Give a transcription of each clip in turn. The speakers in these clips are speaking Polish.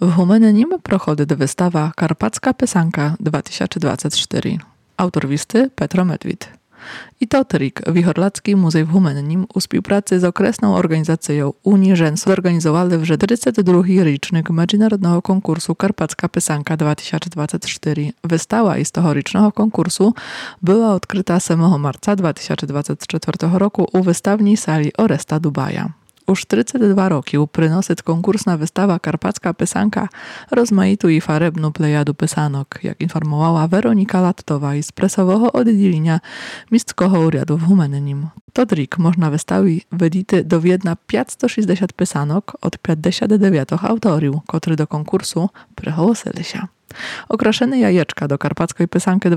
В Гуменнім проходить вистава «Карпатська писанка 2024». Autor listy Petro Medwid. I to trik Wichorlacki Muzej w Humennim u współpracy z okresną organizacją Unii Rzęs zorganizowali w 42. rocznik międzynarodowego konkursu Karpacka Pysanka 2024. Wystawa historycznego konkursu była odkryta 7 marca 2024 roku u wystawni sali Oresta Dubaja. Już 32 roki przynosi konkursna wystawa Karpacka Pysanka rozmaitą i farebną plejadu pysanok, jak informowała Weronika Lattowa z presowego oddzielenia Miejscowego Urzędu w Humennim. To trik można wystawić wedity do Wiedna 560 pysanok od 59 autorów, którzy do konkursu przychłosili się. Okraszone jajeczka do Karpackiej Pysanki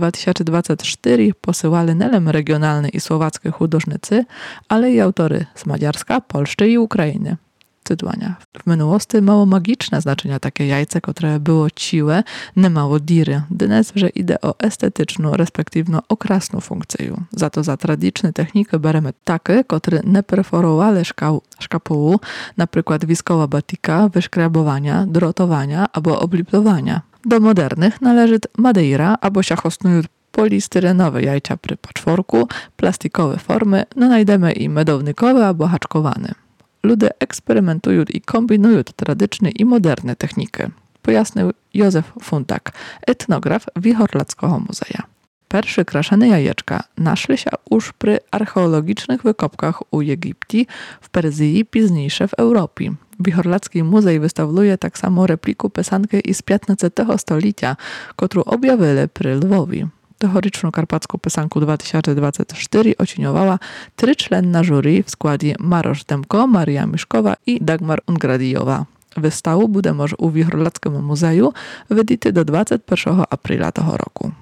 2024 posyłali nelem regionalne i słowackie hudожnicy, ale i autory z Maďarska, Polszczy i Ukrainy. Cytowania. W minułosti mało magiczne znaczenia takie jajce, które było ciłe, nie mało diry. Dnes, że idzie o estetyczną, respektywno okrasną funkcję. Za to za tradycyjne techniki beremy takie, które nie preferowały szkapułu, na przykład wiskowa batika, wyszkrabowania, drotowania albo obliplowania. Do modernych należy madeira albo siachosnują polistyrenowe jajcia przy patchworku, plastikowe formy, najdemy i medownikowe albo haczkowane. Ludzie eksperymentują i kombinują tradycyjne i moderne techniki, pojasnił Józef Funtak, etnograf Wichorlackiego Muzeja. Pierwsze kraszene jajeczka naszły się już przy archeologicznych wykopkach u Egiptii, w Persji, późniejsze w Europie. Wichorlacki Muzej wystawiuje tak samo repliku pysanki z 15 stulecia, którą objawili przy Lwowie. Tegoryczną Karpacką Pysanku 2024 oceniowała tryczlenna jury w składzie Marosz Demko, Maria Miszkowa i Dagmar Ungradijowa. Wystawę będzie można u Wichorlackim Muzeju wydać do 21 aprila tego roku.